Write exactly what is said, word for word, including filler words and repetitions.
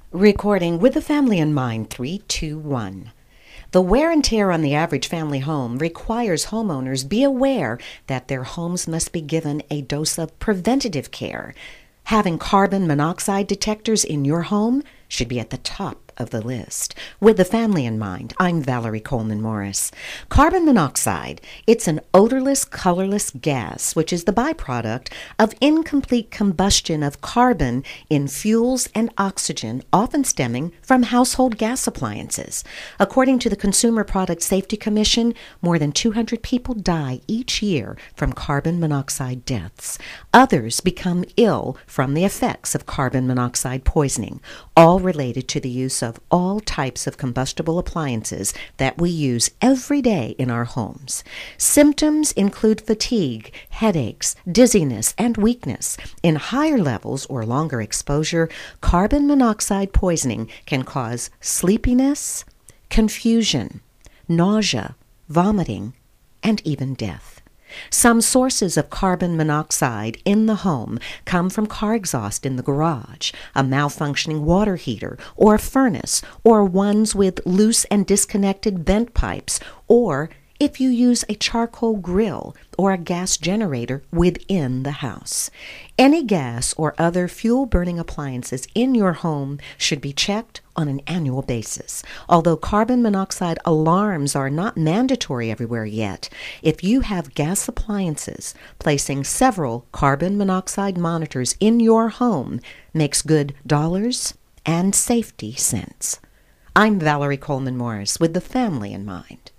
Recording with the family in mind, three, two, one. The wear and tear on the average family home requires homeowners be aware that their homes must be given a dose of preventative care. Having carbon monoxide detectors in your home should be at the top of the list. With the family in mind, I'm Valerie Coleman Morris. Carbon monoxide, it's an odorless, colorless gas, which is the byproduct of incomplete combustion of carbon in fuels and oxygen, often stemming from household gas appliances. According to the Consumer Product Safety Commission, more than two hundred people die each year from carbon monoxide deaths. Others become ill from the effects of carbon monoxide poisoning, all related to the use of all types of combustible appliances that we use every day in our homes. Symptoms include fatigue, headaches, dizziness, and weakness. In higher levels or longer exposure, carbon monoxide poisoning can cause sleepiness, confusion, nausea, vomiting, and even death. Some sources of carbon monoxide in the home come from car exhaust in the garage, a malfunctioning water heater or a furnace, or ones with loose and disconnected vent pipes, or if you use a charcoal grill or a gas generator within the house. Any gas or other fuel-burning appliances in your home should be checked on an annual basis. Although carbon monoxide alarms are not mandatory everywhere yet, if you have gas appliances, placing several carbon monoxide monitors in your home makes good dollars and safety cents. I'm Valerie Coleman Morris with the family in mind.